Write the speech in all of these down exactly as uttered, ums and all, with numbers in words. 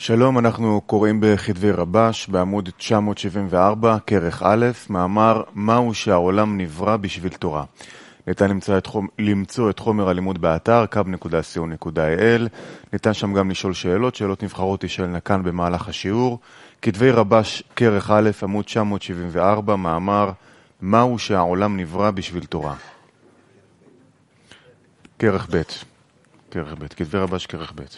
שלום, אנחנו קוראים בכתבי רבש בעמוד תשע מאות שבעים וארבע, כרך א', מאמר מהו שהעולם נברא בשביל תורה. ניתן למצוא את, חומ... למצוא את חומר הלימוד באתר קו נקודה סי או נקודה איי אל. ניתן שם גם לשאול שאלות, שאלות נבחרות תשאלנה כאן במהלך השיעור. כתבי רבש, כרך א', עמוד תשע מאות שבעים וארבע, מאמר מהו שהעולם נברא בשביל תורה. כרך ב', כרך ב', כתבי רבש, כרך ב'.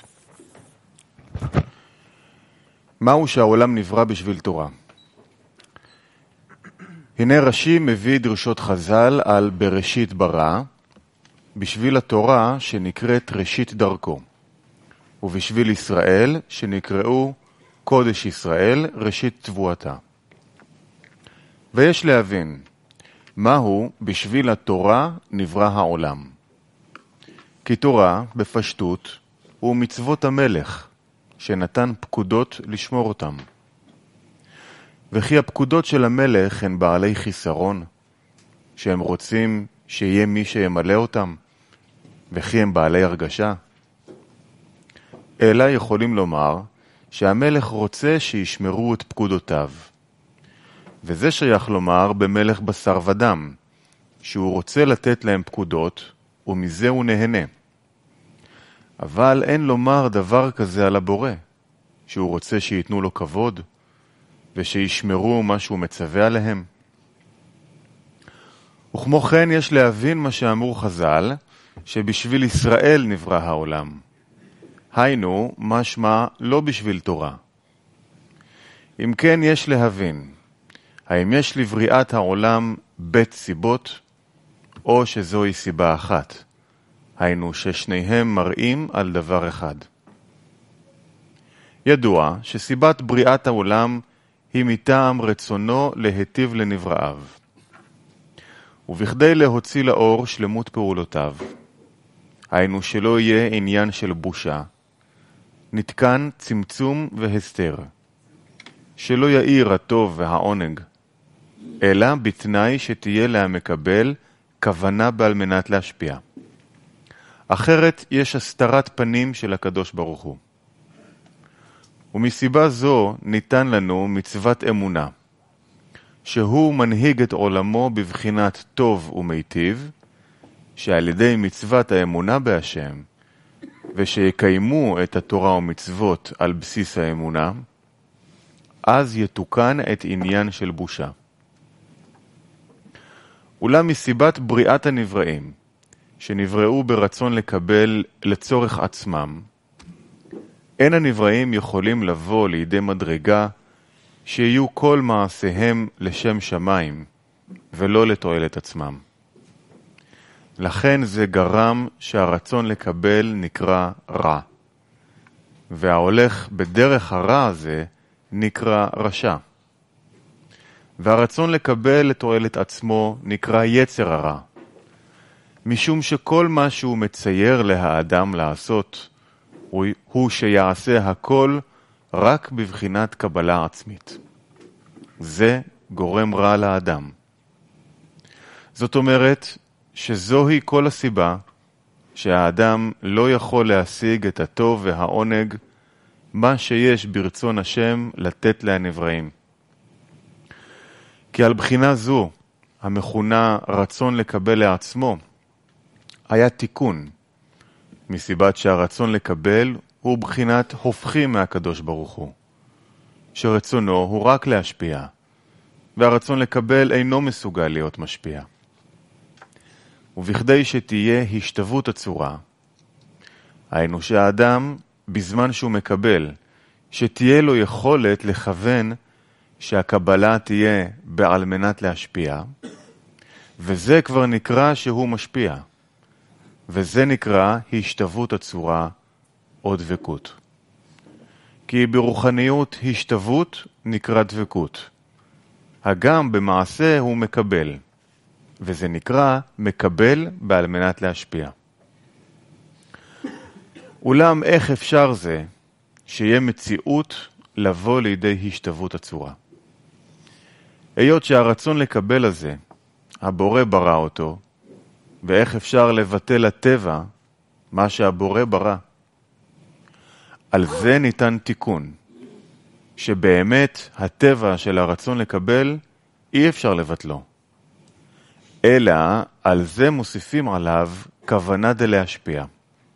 מהו שהעולם נברא בשביל תורה? הנה רש"י מביא דרשות חז"ל על בראשית ברא, בשביל התורה שנקראת ראשית דרכו, ובשביל ישראל שנקראו קודש ישראל ראשית תבואתה. ויש להבין, מהו בשביל התורה נברא העולם? כי תורה בפשטות הוא מצוות המלך, שנתן פקודות לשמור אותם. וכי הפקודות של המלך הן בעלי חיסרון, שהם רוצים שיהיה מי שימלא אותם, וכי הם בעלי הרגשה. אלא יכולים לומר שהמלך רוצה שישמרו את פקודותיו. וזה שייך לומר במלך בשר ודם, שהוא רוצה לתת להם פקודות, ומזה הוא נהנה. אבל אין לומר דבר כזה על הבורא, שהוא רוצה שיתנו לו כבוד, ושישמרו מה שהוא מצווה עליהם. וכמו כן יש להבין מה שאמרו חז"ל, שבשביל ישראל נברא העולם. היינו, משמע לא בשביל תורה. אם כן יש להבין, האם יש לבריאת העולם בית סיבות, או שזוהי סיבה אחת. היינו ששניהם מראים על דבר אחד. ידוע שסיבת בריאת העולם היא מטעם רצונו להיטיב לנבראיו. ובכדי להוציא לאור שלמות פעולותיו, היינו שלא יהיה עניין של בושה, נתקן צמצום והסתר, שלא יאיר הטוב והעונג, אלא בתנאי שתהיה לה מקבל כוונה בעל מנת להשפיע. אחרת יש הסתרת פנים של הקדוש ברוך הוא. ומסיבה זו ניתן לנו מצוות אמונה, שהוא מנהיג את עולמו בבחינת טוב ומיטיב, שעל ידי מצוות האמונה בהשם, ושיקיימו את התורה ומצוות על בסיס האמונה, אז יתוקן את עניין של בושה. אולם מסיבת בריאת הנבראים, שנבראו ברצון לקבל לצורך עצמם, אין הנבראים יכולים לבוא לידי מדרגה שיהיו כל מעשיהם לשם שמיים ולא לתועלת עצמם. לכן זה גרם שהרצון לקבל נקרא רע, וההולך בדרך הרע הזה נקרא רשע. והרצון לקבל לתועלת עצמו נקרא יצר הרע, משום שכל מה שהוא מצייר להאדם לעשות, הוא שיעשה הכל רק בבחינת קבלה עצמית. זה גורם רע לאדם. זאת אומרת שזוהי כל הסיבה שהאדם לא יכול להשיג את הטוב והעונג, מה שיש ברצון השם לתת לנבראים. כי על בחינה זו, המכונה רצון לקבל לעצמו, היה תיקון, מסיבת שהרצון לקבל הוא בחינת הופכים מהקדוש ברוך הוא, שרצונו הוא רק להשפיע, והרצון לקבל אינו מסוגל להיות משפיע. ובכדי שתהיה השתוות הצורה, היינו שהאדם בזמן שהוא מקבל, שתהיה לו יכולת לכוון שהקבלה תהיה בעל מנת להשפיע, וזה כבר נקרא שהוא משפיע. וזה נקרא השתוות הצורה או דבקות. כי ברוחניות השתוות נקרא דבקות. הגם במעשה הוא מקבל, וזה נקרא מקבל בעל מנת להשפיע. אולם איך אפשר זה שיהיה מציאות לבוא לידי השתוות הצורה? היות שהרצון לקבל הזה, הבורא ברא אותו, ואיך אפשר לבטל לטבע מה שהבורא ברא? על זה ניתן תיקון, שבאמת הטבע של הרצון לקבל אי אפשר לבטלו, אלא על זה מוסיפים עליו כוונה דלהשפיע.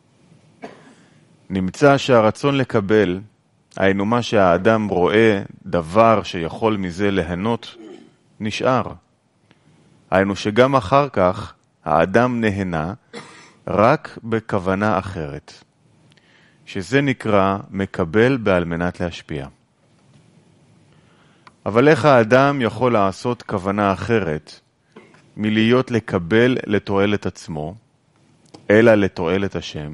נמצא שהרצון לקבל, היינו מה שהאדם רואה דבר שיכול מזה ליהנות, נשאר. היינו שגם אחר כך האדם נהנה רק בכוונה אחרת, שזה נקרא מקבל בעל מנת להשפיע. אבל איך האדם יכול לעשות כוונה אחרת מלהיות לקבל לתועלת עצמו, אלא לתועלת השם?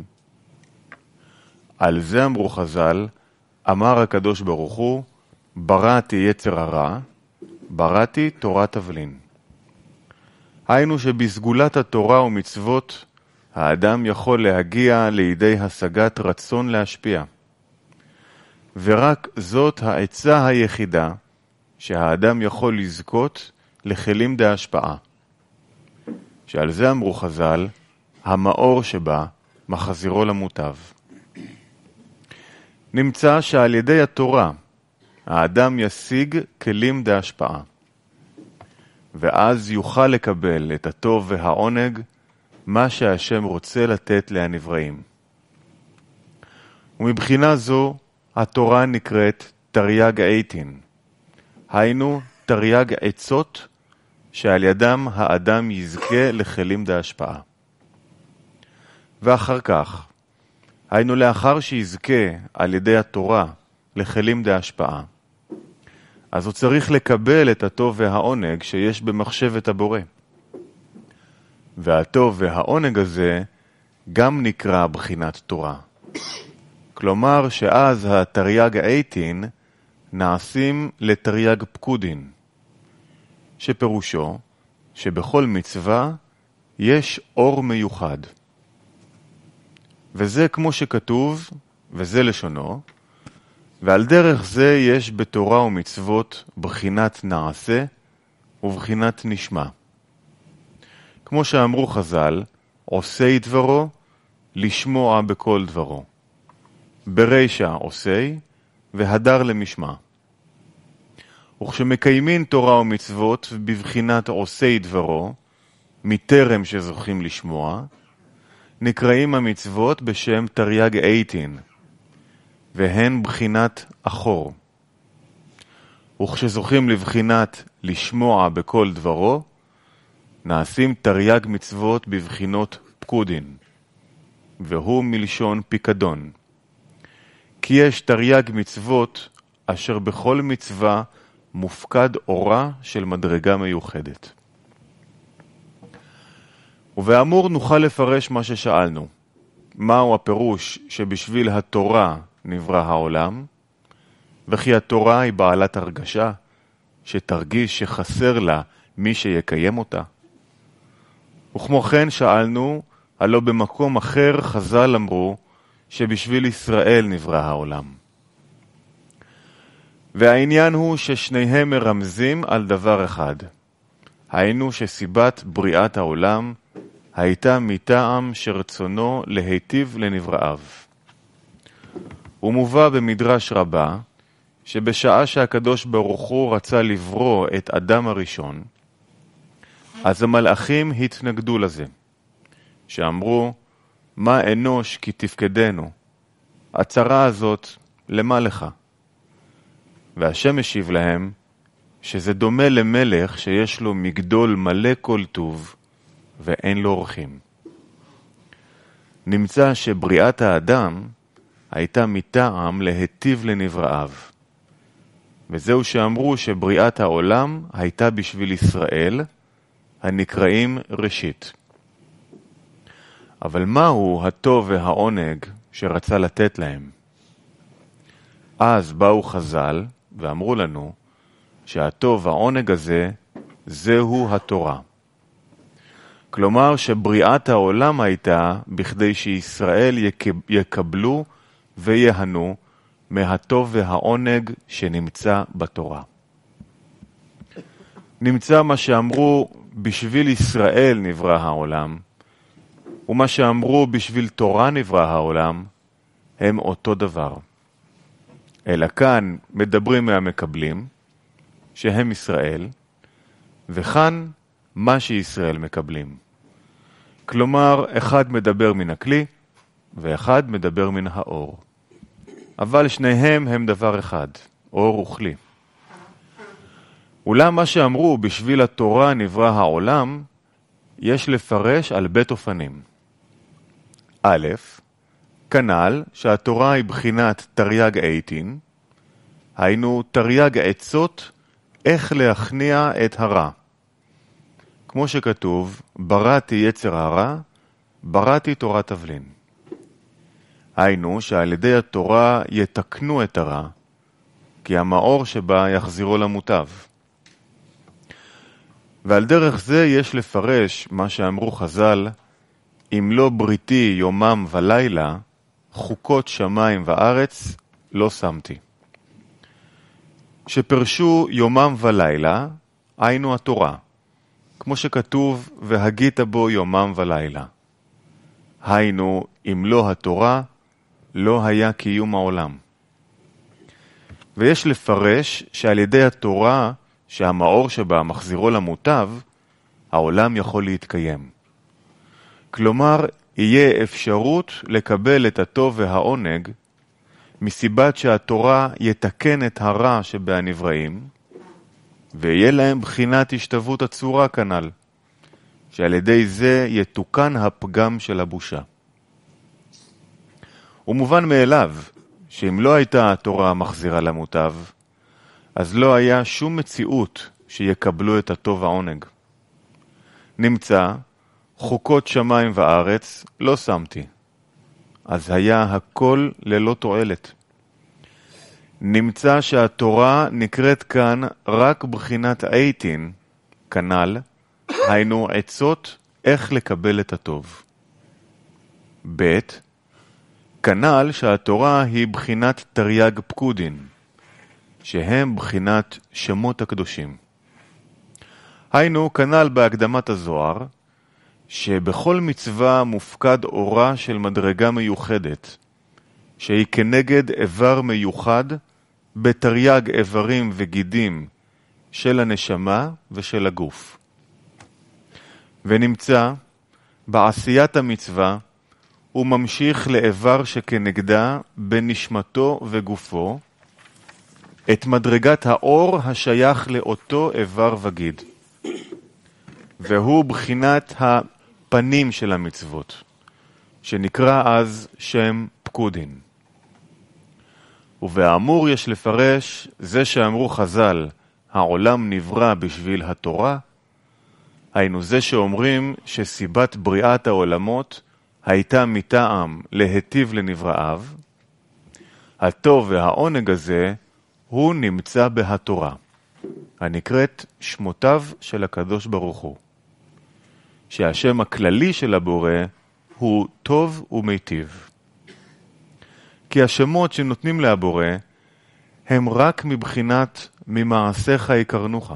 על זה אמרו חז"ל, אמר הקדוש ברוך הוא, בראתי יצר הרע, בראתי תורת תבלין. היינו שבסגולת התורה ומצוות, האדם יכול להגיע לידי השגת רצון להשפיע. ורק זאת העצה היחידה שהאדם יכול לזכות לכלים דהשפעה. שעל זה אמרו חז"ל, המאור שבה מחזירו למוטב. נמצא שעל ידי התורה האדם ישיג כלים דהשפעה, ואז יוכל לקבל את הטוב והעונג, מה שהשם רוצה לתת להנבראים. ומבחינה זו התורה נקראת תרי"ג עיטין, היינו תרי"ג עצות שעל ידם האדם יזכה לכלים דהשפעה. ואחר כך, היינו לאחר שיזכה על ידי התורה לכלים דהשפעה, אז הוא צריך לקבל את הטוב והעונג שיש במחשבת הבורא. והטוב והעונג הזה גם נקרא בחינת תורה. כלומר שאז התרי"ג עיטין נעשים לתרי"ג פקודין, שפירושו שבכל מצווה יש אור מיוחד. וזה כמו שכתוב, וזה לשונו, ועל דרך זה יש בתורה ומצוות בחינת נעשה ובחינת נשמע. כמו שאמרו חז"ל, עושי דברו, לשמוע בכל דברו. ברישא עושי, והדר למשמע. וכשמקיימים תורה ומצוות בבחינת עושי דברו, מטרם שזוכים לשמוע, נקראים המצוות בשם תרי"ג עיטין, והן בחינת אחור. וכשזוכים לבחינת לשמוע בכל דברו, נעשים תרי"ג מצוות בבחינות פקודין, והוא מלשון פיקדון. כי יש תרי"ג מצוות אשר בכל מצווה מופקד אורה של מדרגה מיוחדת. ובאמור נוכל לפרש מה ששאלנו. מהו הפירוש שבשביל התורה נברא העולם, וכי התורה היא בעלת הרגשה שתרגיש שחסר לה מי שיקיים אותה. וכמו כן שאלנו, הלא במקום אחר חז"ל אמרו שבשביל ישראל נברא העולם. והעניין הוא ששניהם מרמזים על דבר אחד. היינו שסיבת בריאת העולם הייתה מטעם שרצונו להיטיב לנבראיו. הוא מובא במדרש רבה שבשעה שהקדוש ברוך הוא רצה לברוא את אדם הראשון, אז המלאכים התנגדו לזה, שאמרו, מה אנוש כי תפקדנו? הצרה הזאת, למה לך? והשם השיב להם, שזה דומה למלך שיש לו מגדול מלא כל טוב, ואין לו אורחים. נמצא שבריאת האדם הייתה מטעם להיטיב לנבראיו. וזהו שאמרו שבריאת העולם הייתה בשביל ישראל, הנקראים ראשית. אבל מהו הטוב והעונג שרצה לתת להם? אז באו חז"ל ואמרו לנו שהטוב והעונג הזה זהו התורה. כלומר שבריאת העולם הייתה בכדי שישראל יקבלו ויהנו מהטוב והעונג שנמצא בתורה. נמצא מה שאמרו בשביל ישראל נברא העולם, ומה שאמרו בשביל תורה נברא העולם, הם אותו דבר. אלא כאן מדברים מהמקבלים, שהם ישראל, וכאן מה שישראל מקבלים. כלומר, אחד מדבר מן הכלי, ואחד מדבר מן האור. אבל שניהם הם דבר אחד, אור וכלי. אולם מה שאמרו בשביל התורה נברא העולם, יש לפרש על בית אופנים. א', כנ"ל שהתורה היא בחינת תרי"ג עיטין, היינו תרי"ג עצות איך להכניע את הרע. כמו שכתוב, בראתי יצר הרע, בראתי תורת תבלין. היינו שעל ידי התורה יתקנו את הרע, כי המאור שבה יחזירו למוטב. ועל דרך זה יש לפרש מה שאמרו חז"ל, אם לא בריתי יומם ולילה, חוקות שמיים וארץ לא שמתי. שפרשו יומם ולילה, היינו התורה, כמו שכתוב, והגית בו יומם ולילה. היינו, אם לא התורה, לא היה קיום העולם. ויש לפרש שעל ידי התורה, שהמאור שבה מחזירו למוטב, העולם יכול להתקיים. כלומר, יהיה אפשרות לקבל את הטוב והעונג, מסיבת שהתורה יתקן את הרע שבהנבראים, ויהיה להם בחינת השתוות הצורה כנ"ל, שעל ידי זה יתוקן הפגם של הבושה. ומובן מאליו, שאם לא הייתה התורה מחזירה למוטב, אז לא היה שום מציאות שיקבלו את הטוב העונג. נמצא, חוקות שמיים וארץ לא שמתי, אז היה הכל ללא תועלת. נמצא שהתורה נקראת כאן רק בחינת עיטין, כנ"ל, היינו עצות איך לקבל את הטוב. ב' כנ"ל שהתורה היא בחינת תרי"ג פקודין, שהם בחינת שמות הקדושים. היינו כנ"ל בהקדמת הזוהר, שבכל מצווה מופקד אורה של מדרגה מיוחדת, שהיא כנגד איבר מיוחד בתרי"ג איברים וגידים של הנשמה ושל הגוף. ונמצא בעשיית המצווה הוא ממשיך לאיבר שכנגדה בנשמתו וגופו את מדרגת האור השייך לאותו איבר וגיד, והוא בחינת הפנים של המצוות, שנקרא אז שם פקודין. ובאמור יש לפרש זה שאמרו חז"ל, העולם נברא בשביל התורה, היינו זה שאומרים שסיבת בריאת העולמות הייתה מטעם להיטיב לנבראיו, הטוב והעונג הזה הוא נמצא בהתורה, הנקראת שמותיו של הקדוש ברוך הוא, שהשם הכללי של הבורא הוא טוב ומיטיב. כי השמות שנותנים להבורא הם רק מבחינת ממעשיך יקרנוך.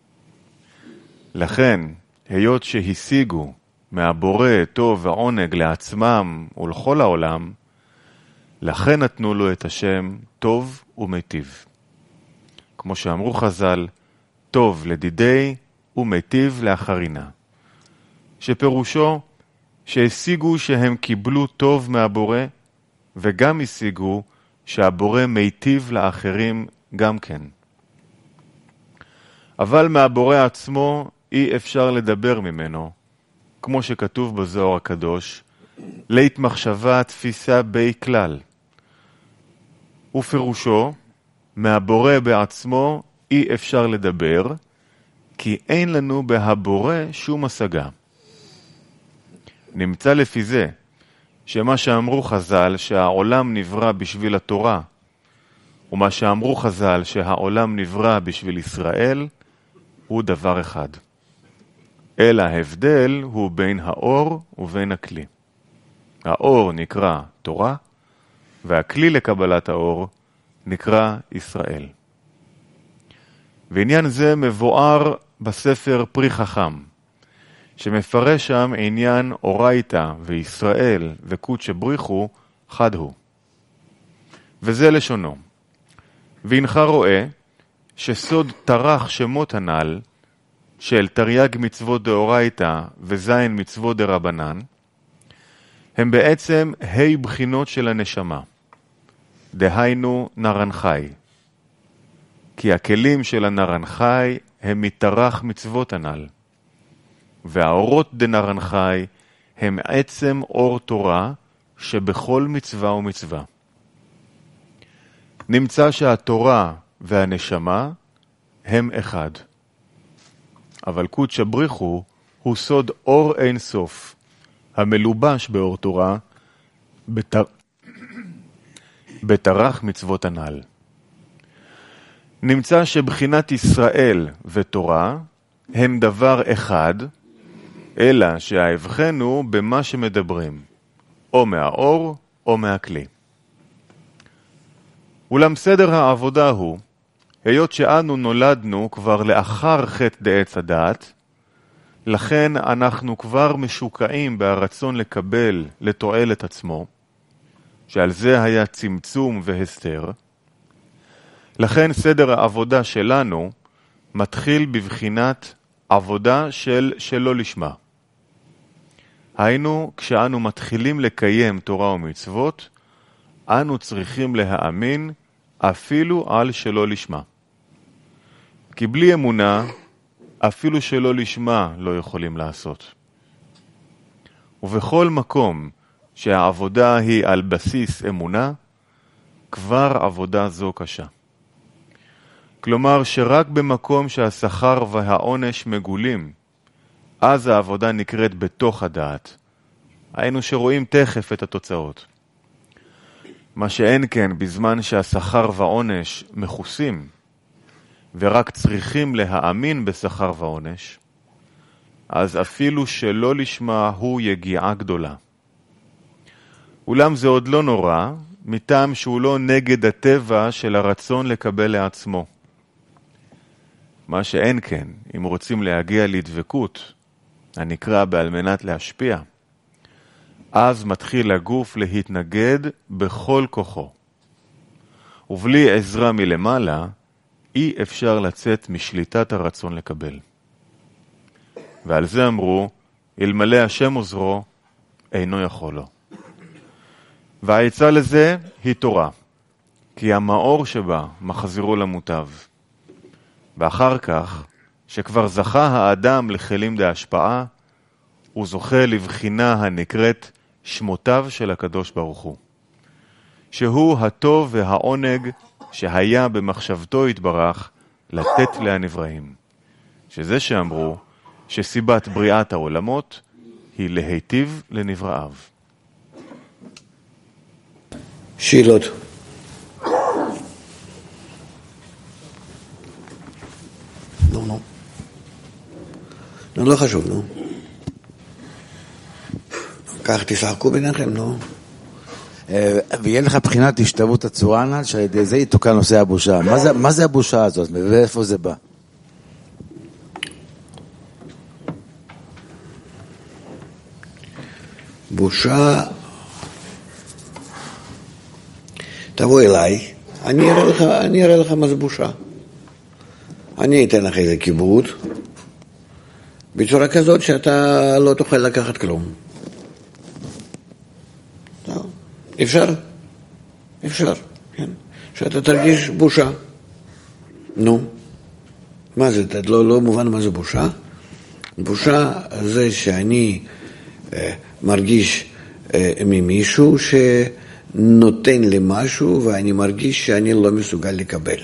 לכן, היות שהשיגו מהבורא טוב ועונג לעצמם ולכל העולם, לכן נתנו לו את השם טוב ומיטיב. כמו שאמרו חז"ל, טוב לדידי ומיטיב לאחרינה. שפירושו שהשיגו שהם קיבלו טוב מהבורא, וגם השיגו שהבורא מיטיב לאחרים גם כן. אבל מהבורא עצמו אי אפשר לדבר ממנו, כמו שכתוב בזוהר הקדוש, לית מחשבה תפיסה בי כלל. ופירושו, מהבורא בעצמו אי אפשר לדבר, כי אין לנו בהבורא שום השגה. נמצא לפי זה, שמה שאמרו חז"ל שהעולם נברא בשביל התורה, ומה שאמרו חז"ל שהעולם נברא בשביל ישראל, הוא דבר אחד. אלא ההבדל הוא בין האור ובין הכלי. האור נקרא תורה, והכלי לקבלת האור נקרא ישראל. ועניין זה מבואר בספר פרי חכם, שמפרש שם עניין אורייתא וישראל וקודשא בריחו חד הוא. וזה לשונו. והנך רואה שסוד תרח שמות הנ"ל, של תרי"ג מצוות דאורייתא וזין מצוות דרבנן, הם בעצם ה' בחינות של הנשמה, דהיינו נרנחי. כי הכלים של הנרנחי הם מתרח מצוות הנ"ל, והאורות דנרנחי הם עצם אור תורה שבכל מצווה ומצווה. נמצא שהתורה והנשמה הם אחד. אבל קודש הבריחו הוא סוד אור אין סוף, המלובש באור תורה, בתר... בתרח מצוות הנ"ל. נמצא שבחינת ישראל ותורה הם דבר אחד, אלא שההבחן הוא במה שמדברים, או מהאור או מהכלי. אולם סדר העבודה הוא, היות שאנו נולדנו כבר לאחר חטא דעץ הדעת, לכן אנחנו כבר משוקעים ברצון לקבל לתועלת עצמו, שעל זה היה צמצום והסתר. לכן סדר העבודה שלנו מתחיל בבחינת עבודה של שלא לשמה. היינו, כשאנו מתחילים לקיים תורה ומצוות, אנו צריכים להאמין אפילו על שלא לשמה. כי בלי אמונה, אפילו שלא לשמה לא יכולים לעשות. ובכל מקום שהעבודה היא על בסיס אמונה, כבר עבודה זו קשה. כלומר שרק במקום שהשכר והעונש מגולים, אז העבודה נקראת בתוך הדעת. היינו שרואים תכף את התוצאות. מה שאין כן בזמן שהשכר והעונש מחוסים, ורק צריכים להאמין בשכר ועונש, אז אפילו שלא לשמה הוא יגיעה גדולה. אולם זה עוד לא נורא, מטעם שהוא לא נגד הטבע של הרצון לקבל לעצמו. מה שאין כן, אם רוצים להגיע לדבקות, הנקרא בעל מנת להשפיע, אז מתחיל הגוף להתנגד בכל כוחו. ובלי עזרה מלמעלה, אי אפשר לצאת משליטת הרצון לקבל. ועל זה אמרו, אלמלא השם עוזרו, אינו יכול לו. והעצה לזה היא תורה, כי המאור שבה מחזירו למוטב. ואחר כך, שכבר זכה האדם לכלים להשפעה, הוא זוכה לבחינה הנקראת שמותיו של הקדוש ברוך הוא, שהוא הטוב והעונג שהיה במחשבתו התברך לתת להנבראים, שזה שאמרו שסיבת בריאת העולמות היא להיטיב לנבראיו. שאלות. נו, נו. נו, לא חשוב, נו. כך תשחקו ביניכם, נו. ויהיה לך בחינת השתוות הצורה הנ"ל, שעל ידי זה יתוקן נושא הבושה. מה זה, מה זה הבושה הזאת? ואיפה זה בא? בושה, תבוא אליי, אני אראה לך, אני אראה לך מה זה בושה. אני אתן לך איזה כיבוד, בצורה כזאת שאתה לא תוכל לקחת כלום. אפשר? אפשר, כן. שאתה תרגיש בושה. נו, מה זה? לא, לא מובן מה זה בושה? בושה זה שאני אה, מרגיש אה, ממישהו שנותן לי משהו ואני מרגיש שאני לא מסוגל לקבל.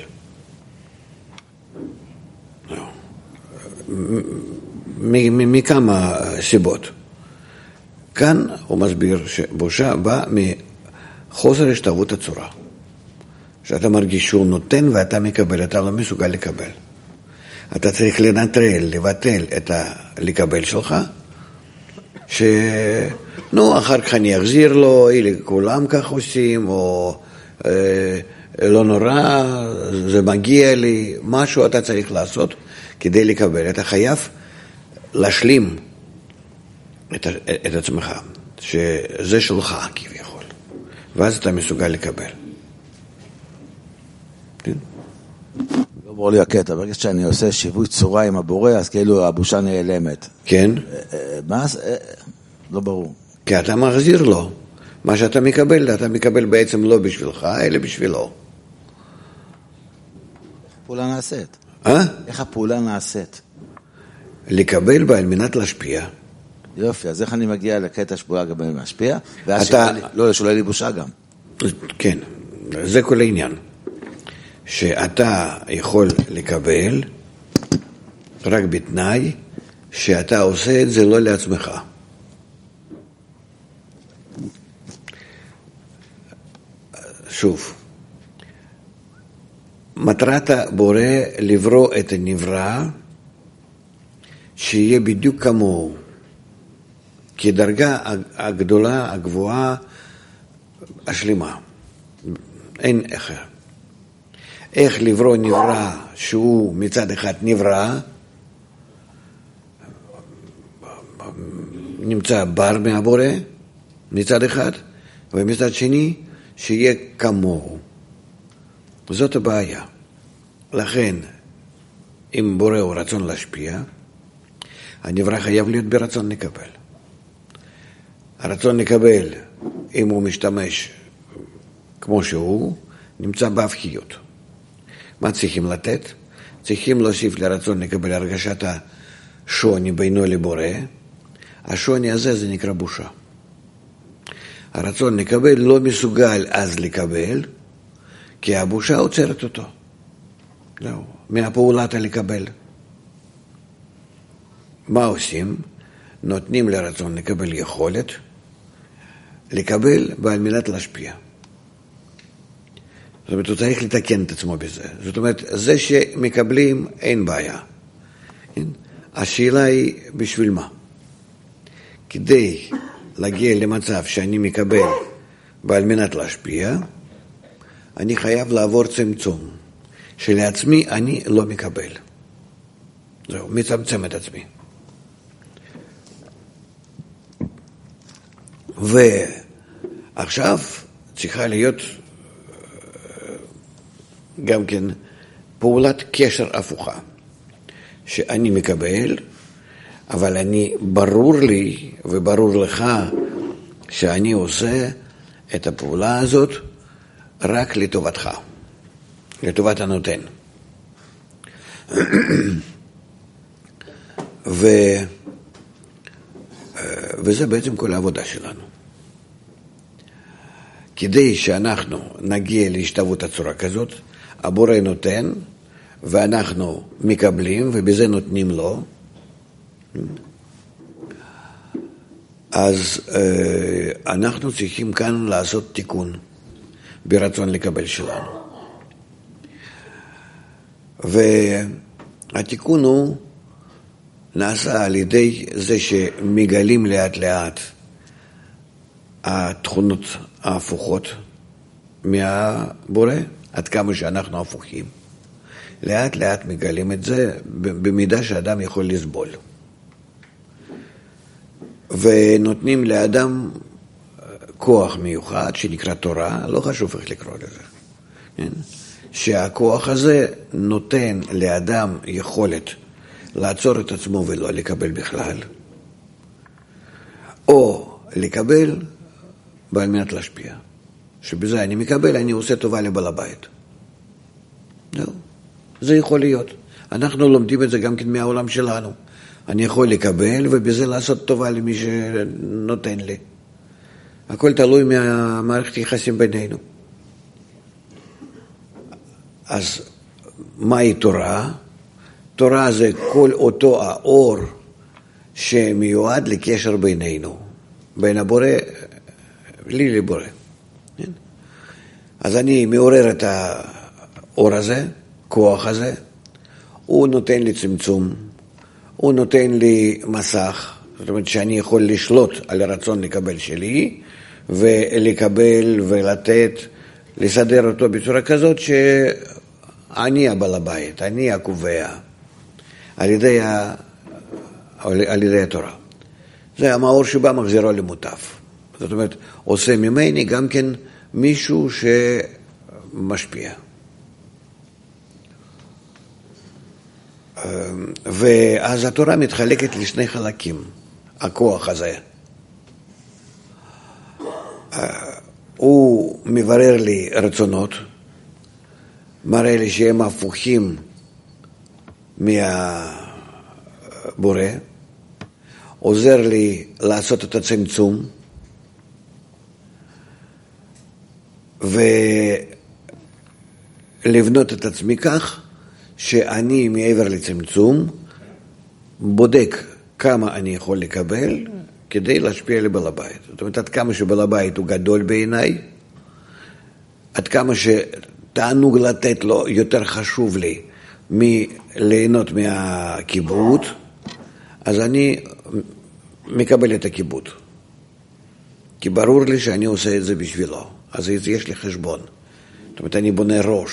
מכמה סיבות. כאן הוא מסביר שבושה בא מחוסר השתוות הצורה. שאתה מרגיש שהוא נותן ואתה מקבל, אתה לא מסוגל לקבל. אתה צריך לנטרל, לבטל את הלקבל שלך, שנו, אחר כך אני אחזיר לו, אלה כולם כך עושים, או אה, לא נורא, זה מגיע לי, משהו אתה צריך לעשות כדי לקבל. אתה חייב להשלים את, את עצמך, שזה שלך כביכול, ואז אתה מסוגל לקבל. כן? לא ברור לי הקטע, ברגע שאני עושה שיווי צורה עם הבורא, אז כאילו הבושה נעלמת. כן. מה? לא ברור. כי אתה מחזיר לו. מה שאתה מקבל, אתה מקבל בעצם לא בשבילך, אלא בשבילו. הפעולה נעשית. אה? איך הפעולה נעשית? לקבל בה על מנת להשפיע. יופי, אז איך אני מגיע לקטע שפעולה גם להשפיע? ואז אתה... לי, לא, שולל לי בושה גם. כן, זה כל העניין. שאתה יכול לקבל רק בתנאי שאתה עושה את זה לא לעצמך. שוב, מטרת הבורא לברוא את הנברא שיהיה בדיוק כמוהו, כדרגה הגדולה, הגבוהה, השלימה. אין אחר. איך לברוא נברא שהוא מצד אחד נברא, נמצא בר מהבורא מצד אחד, ומצד שני שיהיה כמוהו. זאת הבעיה. לכן, אם בורא הוא רצון להשפיע, הנברא חייב להיות ברצון לקבל. הרצון לקבל, אם הוא משתמש כמו שהוא, נמצא בהפכיות. מה צריכים לתת? צריכים להוסיף לרצון לקבל הרגשת השוני בינו לבורא. השוני הזה זה נקרא בושה. הרצון לקבל לא מסוגל אז לקבל, כי הבושה עוצרת אותו. לא, מהפעולת לקבל. מה עושים? נותנים לרצון לקבל יכולת, לקבל ועל מנת להשפיע. זאת אומרת, הוא צריך לתקן את עצמו בזה. זאת אומרת, זה שמקבלים אין בעיה. השאלה היא בשביל מה? כדי להגיע למצב שאני מקבל ועל מנת להשפיע, אני חייב לעבור צמצום. שלעצמי אני לא מקבל. זהו, מצמצם את עצמי. ועכשיו צריכה להיות גם כן פעולת קשר הפוכה, שאני מקבל, אבל אני, ברור לי וברור לך שאני עושה את הפעולה הזאת רק לטובתך, לטובת הנותן. ו... וזה בעצם כל העבודה שלנו. כדי שאנחנו נגיע להשתוות הצורה כזאת, הבורא נותן, ואנחנו מקבלים, ובזה נותנים לו. אז אנחנו צריכים כאן לעשות תיקון ברצון לקבל שלנו. והתיקון הוא נעשה על ידי זה שמגלים לאט לאט התכונות ההפוכות מהבורא, עד כמה שאנחנו הפוכים. לאט לאט מגלים את זה במידה שאדם יכול לסבול. ונותנים לאדם כוח מיוחד שנקרא תורה, לא חשוב איך לקרוא לזה. כן? שהכוח הזה נותן לאדם יכולת לעצור את עצמו ולא לקבל בכלל, או לקבל ועל מנת להשפיע. שבזה אני מקבל, אני עושה טובה לבעל הבית. לא, זה יכול להיות. אנחנו לומדים את זה גם כן מהעולם שלנו. אני יכול לקבל ובזה לעשות טובה למי שנותן לי. הכל תלוי מהמערכת יחסים בינינו. אז מהי תורה? תורה זה כל אותו האור שמיועד לקשר בינינו, בין הבורא לי לבורא. אז אני מעורר את האור הזה, כוח הזה, הוא נותן לי צמצום, הוא נותן לי מסך, זאת אומרת שאני יכול לשלוט על הרצון לקבל שלי, ולקבל ולתת, לסדר אותו בצורה כזאת שאני הבעל הבית, אני הקובע, על ידי, ה... על ידי התורה. זה המאור שבא מחזירו למוטף. זאת אומרת, עושה ממני גם כן מישהו שמשפיע. ואז התורה מתחלקת לשני חלקים, הכוח הזה. הוא מברר לי רצונות, מראה לי שהם הפוכים מהבורא, עוזר לי לעשות את הצמצום, ולבנות את עצמי כך שאני מעבר לצמצום בודק כמה אני יכול לקבל כדי להשפיע לבעל הבית. זאת אומרת, עד כמה שבעל הבית הוא גדול בעיניי, עד כמה שתענוג לתת לו יותר חשוב לי מליהנות מהכיבוד, אז אני מקבל את הכיבוד. כי ברור לי שאני עושה את זה בשבילו. אז יש לי חשבון. זאת אומרת, אני בונה ראש.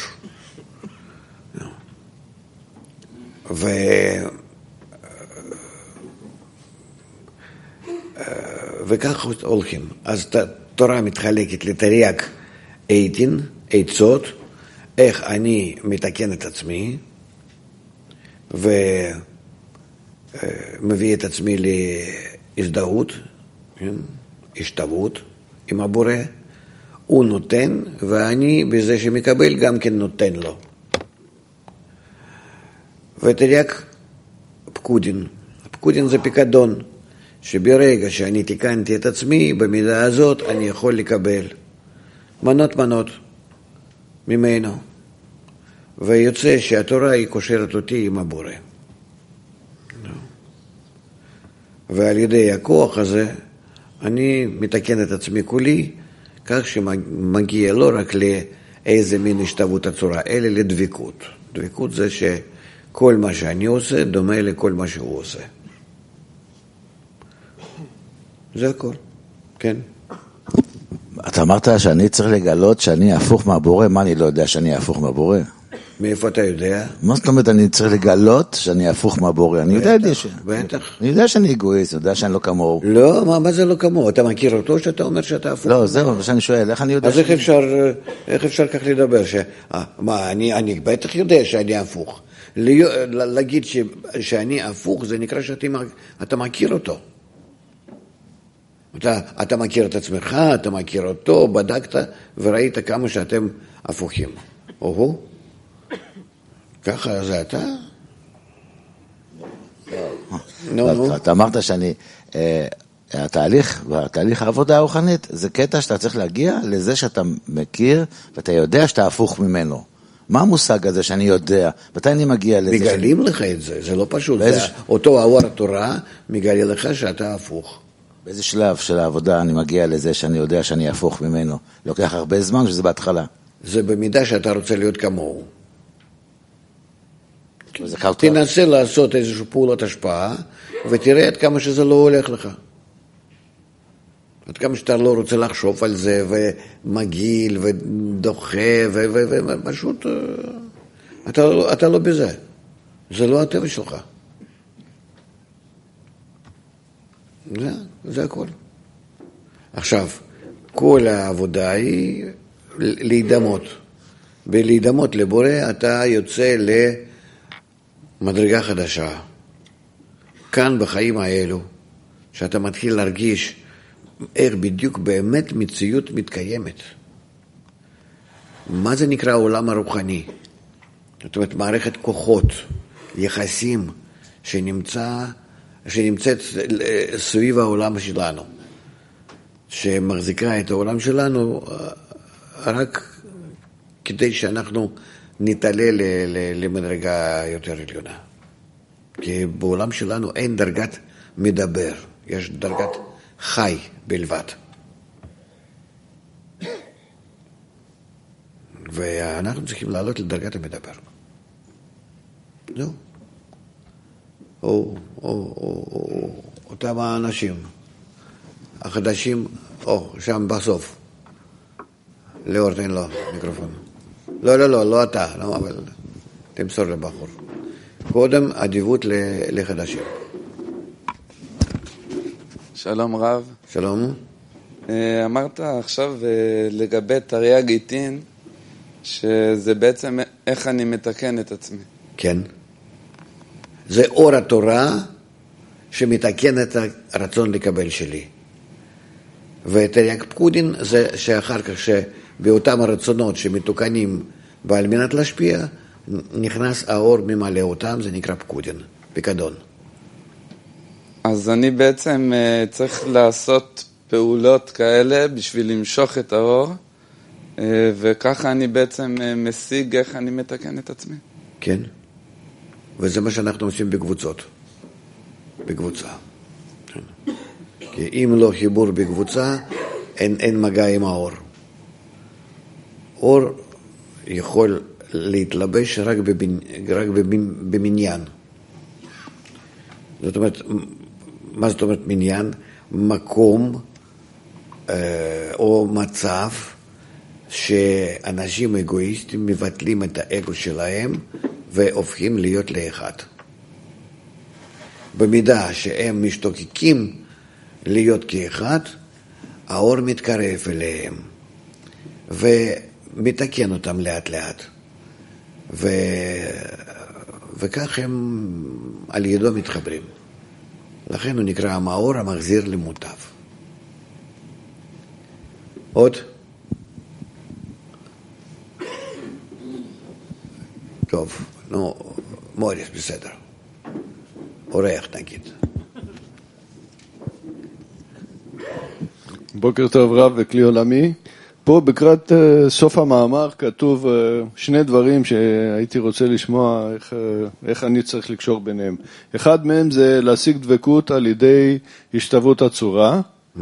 ו... וכך הולכים. אז התורה מתחלקת לתרי"ג עיתין, עצות, איך אני מתקן את עצמי, ומביא את עצמי להזדהות, השתוות עם הבורא. הוא נותן, ואני בזה שמקבל גם כן נותן לו. ותרי"ג פקודין. פקודין זה פיקדון, שברגע שאני תיקנתי את עצמי, במידה הזאת אני יכול לקבל מנות מנות ממנו. ויוצא שהתורה היא קושרת אותי עם הבורא. ועל ידי הכוח הזה אני מתקן את עצמי כולי, כך שמגיע לא רק לאיזה מין השתוות הצורה, אלא לדבקות. דבקות זה שכל מה שאני עושה דומה לכל מה שהוא עושה. זה הכל, כן. אתה אמרת שאני צריך לגלות שאני הפוך מהבורא, מה אני לא יודע שאני הפוך מהבורא? מאיפה אתה יודע? מה זאת אומרת אני צריך לגלות שאני הפוך מהבורא? אני יודע את זה. בטח. אני יודע שאני אגואיסט, אני יודע שאני לא כמוהו. לא, מה, מה זה לא כמוהו? אתה מכיר אותו שאתה אומר שאתה הפוך? לא, זהו, מה שאני שואל, איך אני יודע? אז איך אפשר, איך אפשר כך לדבר? ש... מה, אני, אני בטח יודע שאני הפוך. להגיד ש... שאני הפוך, זה נקרא שאתה מכיר אותו. אתה, אתה מכיר את עצמך, אתה מכיר אותו, בדקת וראית כמה שאתם הפוכים. או-הו, ככה זה אתה? נו, נו. אתה אמרת שאני, התהליך, התהליך העבודה הרוחנית, זה קטע שאתה צריך להגיע לזה שאתה מכיר ואתה יודע שאתה הפוך ממנו. מה המושג הזה שאני יודע? מתי אני מגיע לזה? מגלים לך את זה, זה לא פשוט. אותו האור התורה מגלה לך שאתה הפוך. באיזה שלב של העבודה אני מגיע לזה שאני יודע שאני הפוך ממנו? לוקח הרבה זמן שזה בהתחלה. זה במידה שאתה רוצה להיות כמוהו. תנסה לעשות איזושהי פעולת השפעה, ותראה עד כמה שזה לא הולך לך. עד כמה שאתה לא רוצה לחשוב על זה, ומגיל, ודוחה, ופשוט, אתה, אתה לא בזה. זה לא הטבע שלך. זה, זה הכל. עכשיו, כל העבודה היא להידמות. בלהידמות לבורא אתה יוצא למדרגה חדשה. כאן בחיים האלו, שאתה מתחיל להרגיש איך בדיוק באמת מציאות מתקיימת. מה זה נקרא העולם הרוחני? זאת אומרת, מערכת כוחות, יחסים שנמצא... שנמצאת סביב העולם שלנו, שמחזיקה את העולם שלנו רק כדי שאנחנו נתעלה למדרגה יותר עליונה. כי בעולם שלנו אין דרגת מדבר, יש דרגת חי בלבד. ואנחנו צריכים לעלות לדרגת המדבר. זהו. או, או, או, או, אותם האנשים החדשים, או, שם בסוף. לאור, תן לו מיקרופון. לא, לא, לא, לא אתה, לא, אבל תמסור לבחור. קודם עדיבות לחדשים. שלום רב. שלום. אמרת עכשיו לגבי תרי"ג עיטין, שזה בעצם איך אני מתקן את עצמי. כן. זה אור התורה שמתקן את הרצון לקבל שלי. ותרי"ג פקודין זה שאחר כך שבאותם הרצונות שמתוקנים ועל מנת להשפיע, נכנס האור ממלא אותם, זה נקרא פקודין, פיקדון. אז אני בעצם צריך לעשות פעולות כאלה בשביל למשוך את האור, וככה אני בעצם משיג איך אני מתקן את עצמי. כן, וזה מה שאנחנו עושים בקבוצות, בקבוצה. כי אם לא חיבור בקבוצה, אין, אין מגע עם האור. אור יכול להתלבש רק, בבנ... רק במניין. זאת אומרת, מה זאת אומרת מניין? מקום אה, או מצב שאנשים אגואיסטים מבטלים את האגו שלהם והופכים להיות לאחד. במידה שהם משתוקקים להיות כאחד, האור מתקרב אליהם ומתקן אותם לאט לאט. ו... וכך הם על ידו מתחברים. לכן הוא נקרא המאור המחזיר למוטב. עוד? טוב, נו, מוריס, בסדר. אורח נגיד. בוקר טוב רב וכלי עולמי. פה בקראת סוף המאמר כתוב שני דברים שהייתי רוצה לשמוע איך, איך אני צריך לקשור ביניהם. אחד מהם זה להשיג דבקות על ידי השתוות הצורה, mm-hmm.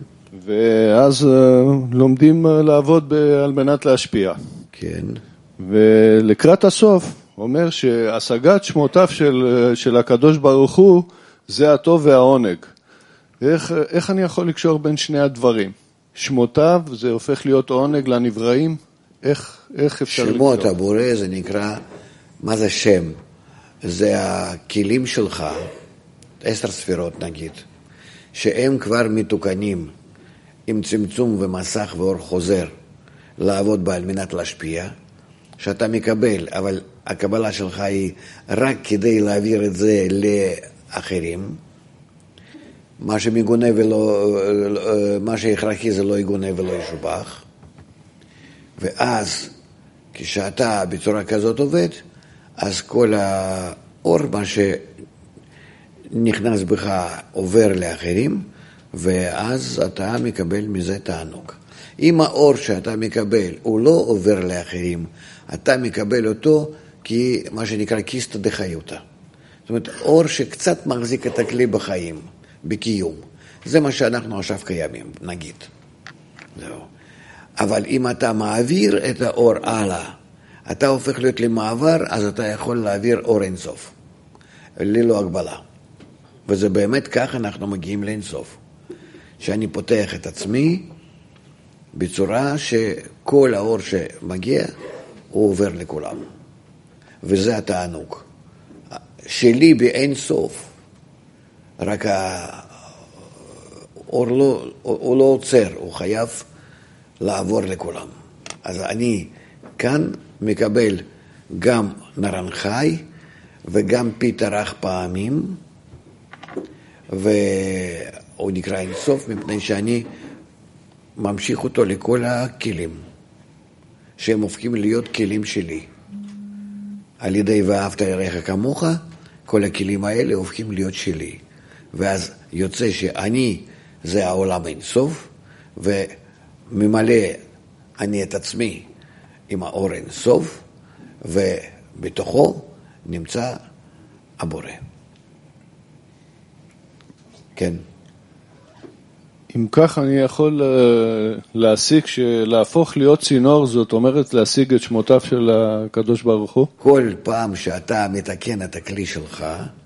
ואז לומדים לעבוד על מנת להשפיע. כן. ולקראת הסוף אומר שהשגת שמותיו של, של הקדוש ברוך הוא זה הטוב והעונג. איך, איך אני יכול לקשור בין שני הדברים? שמותיו זה הופך להיות עונג לנבראים? איך, איך אפשר לקשור? שמות הבורא זה נקרא, מה זה שם? זה הכלים שלך, עשר ספירות נגיד, שהם כבר מתוקנים עם צמצום ומסך ואור חוזר לעבוד בה על מנת להשפיע, שאתה מקבל, אבל הקבלה שלך היא רק כדי להעביר את זה לאחרים, מה שמגונה ולא, מה שהכרחי זה לא יגונה ולא ישובח, ואז כשאתה בצורה כזאת עובד, אז כל האור, מה שנכנס בך עובר לאחרים, ואז אתה מקבל מזה תענוג. אם האור שאתה מקבל הוא לא עובר לאחרים, אתה מקבל אותו כי מה שנקרא קיסטה דחיותה. זאת אומרת, אור שקצת מחזיק את הכלי בחיים, בקיום. זה מה שאנחנו עכשיו קיימים, נגיד. זהו. אבל אם אתה מעביר את האור הלאה, אתה הופך להיות למעבר, אז אתה יכול להעביר אור אינסוף, ללא הגבלה. וזה באמת כך אנחנו מגיעים לאינסוף. שאני פותח את עצמי בצורה שכל האור שמגיע הוא עובר לכולם. וזה התענוג. שלי באין סוף, רק האור לא, הוא לא עוצר, הוא חייב לעבור לכולם. אז אני כאן מקבל גם נרן חי וגם פיתרח פעמים, והוא נקרא אינסוף מפני שאני ממשיך אותו לכל הכלים, שהם הופכים להיות כלים שלי. על ידי ואהבת לרעך כמוך, כל הכלים האלה הופכים להיות שלי. ואז יוצא שאני זה העולם אינסוף, וממלא אני את עצמי עם האור אינסוף, ובתוכו נמצא הבורא. כן. אם כך אני יכול להשיג, להפוך להיות צינור, זאת אומרת להשיג את שמותיו של הקדוש ברוך הוא? כל פעם שאתה מתקן את הכלי שלך,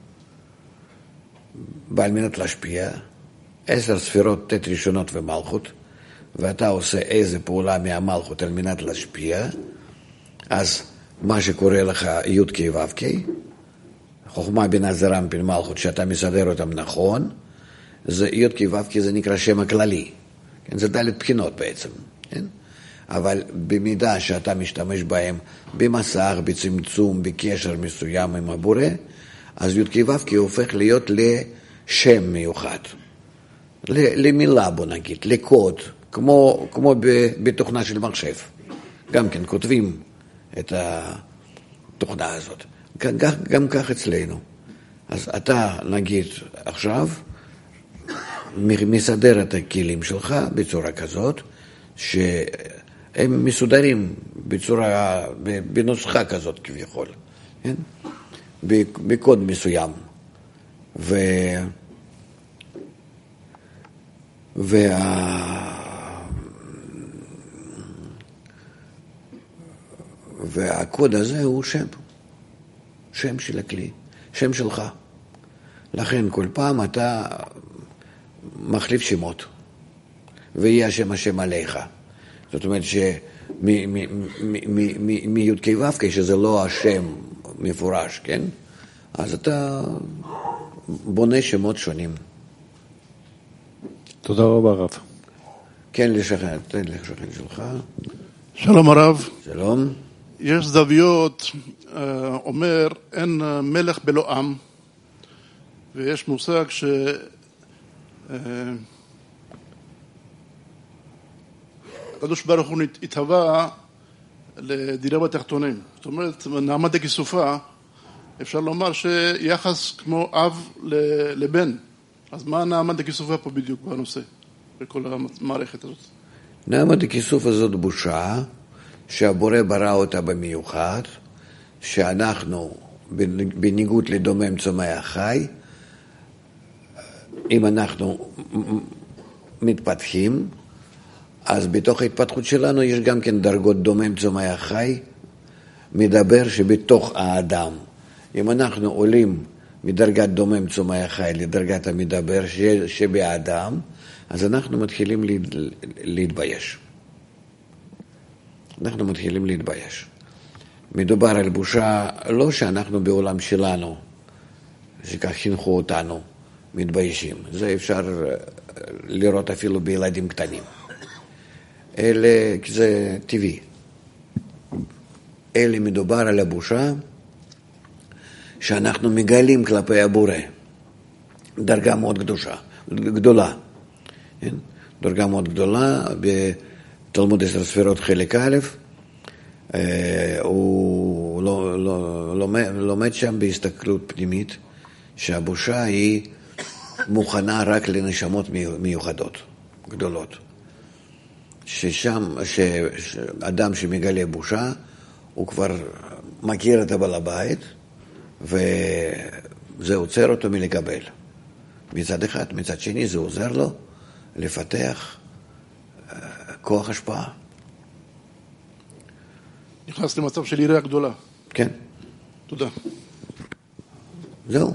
בעל מנת להשפיע, עשר ספירות תת ראשונות ומלכות, ואתה עושה איזה פעולה מהמלכות על מנת להשפיע, אז מה שקורה לך י' ק' ו' ק', חוכמה בינה זרמפין מלכות, שאתה מסדר אותם נכון, זה י' ק' ו' ק' זה נקרא שם הכללי, כן? זה ד' בחינות בעצם, כן? אבל במידה שאתה משתמש בהם במסך, בצמצום, בקשר מסוים עם הבורא, אז י' כ' ו' כ' הופך להיות לשם מיוחד. למילה בוא נגיד, לקוד, כמו, כמו בתוכנה של מחשב. גם כן כותבים את התוכנה הזאת. גם, גם כך אצלנו. אז אתה נגיד עכשיו מסדר את הכלים שלך בצורה כזאת שהם מסודרים בצורה, בנוסחה כזאת כביכול, כן? בקוד מסוים. ו... וה... והקוד הזה הוא שם, שם של הכלי, שם שלך. לכן כל פעם אתה מחליף שמות, ויהיה השם השם עליך. זאת אומרת שמי כ' ו' שזה לא השם מפורש, כן? אז אתה בונה שמות שונים. תודה רבה רב. כן, לשכן, תן לשכן שלך. שלום הרב. שלום. יש זוויות, אומר, אין מלך בלא עם, ויש מושג ש... הקדוש ברוך הוא התהווה לדירה בתחתונים. זאת אומרת, נעמה דכיסופה, אפשר לומר שיחס כמו אב לבן. אז מה נעמה דכיסופה פה בדיוק בנושא, בכל המערכת הזאת? נעמה דכיסופה זאת בושה, שהבורא ברא אותה במיוחד, שאנחנו, בניגוד לדומם צומח חי, אם אנחנו מתפתחים, אז בתוך ההתפתחות שלנו יש גם כן דרגות דומם צומח חי, מדבר שבתוך האדם. אם אנחנו עולים מדרגת דומם צומח חי לדרגת המדבר שבאדם, אז אנחנו מתחילים להתבייש. אנחנו מתחילים להתבייש. מדובר על בושה, לא שאנחנו בעולם שלנו, שכך חינכו אותנו, מתביישים. זה אפשר לראות אפילו בילדים קטנים. אלה, זה טבעי. אלה מדובר על הבושה שאנחנו מגלים כלפי הבורא. דרגה מאוד גדושה, גדולה. כן? דרגה מאוד גדולה, בתלמוד עשר ספירות חלק א', הוא לא, לא, לומד, לומד שם בהסתכלות פנימית, שהבושה היא מוכנה רק לנשמות מיוחדות, גדולות. ששם, שאדם שמגלה בושה, הוא כבר מכיר את הבעל הבית, וזה עוצר אותו מלקבל. מצד אחד, מצד שני זה עוזר לו לפתח כוח השפעה. נכנס למצב של יראה גדולה. כן. תודה. זהו.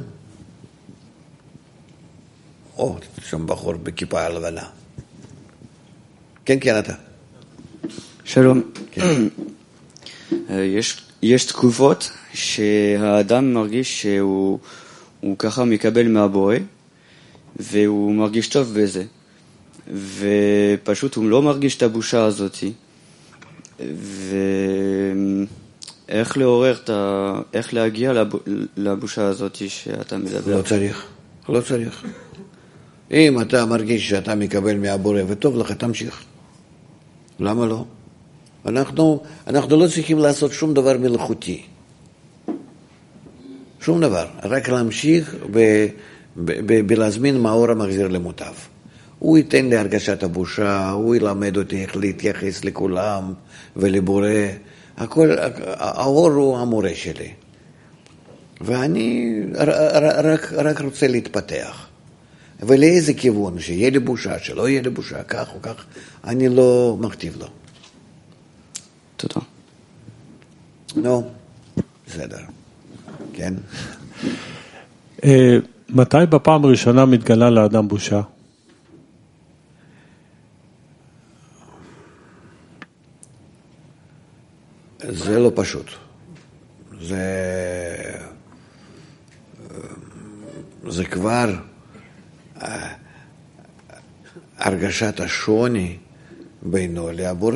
או, שם בחור בכיפה הלבנה. כן, כן, אתה. שלום. כן. יש, יש תקופות שהאדם מרגיש שהוא הוא ככה מקבל מהבורא, והוא מרגיש טוב בזה. ופשוט הוא לא מרגיש את הבושה הזאת. ואיך לעורר את ה... איך להגיע לבושה הזאת שאתה מדבר? לא צריך, לא צריך. אם אתה מרגיש שאתה מקבל מהבורא וטוב לך, תמשיך. למה לא? אנחנו, אנחנו לא צריכים לעשות שום דבר מלאכותי. שום דבר. רק להמשיך ב, ב, ב, בלהזמין מאור המחזיר למוטב. הוא ייתן לי הרגשת הבושה, הוא ילמד אותי איך להתייחס לכולם ולבורא. הכל, האור הוא המורה שלי. ואני רק, רק רוצה להתפתח. ולאיזה כיוון, שיהיה לי בושה, שלא יהיה לי בושה, כך או כך, אני לא מכתיב לו. תודה. נו, בסדר. כן. מתי בפעם הראשונה מתגלה לאדם בושה? זה לא פשוט. זה... זה כבר הרגשת השוני בינו לבורא.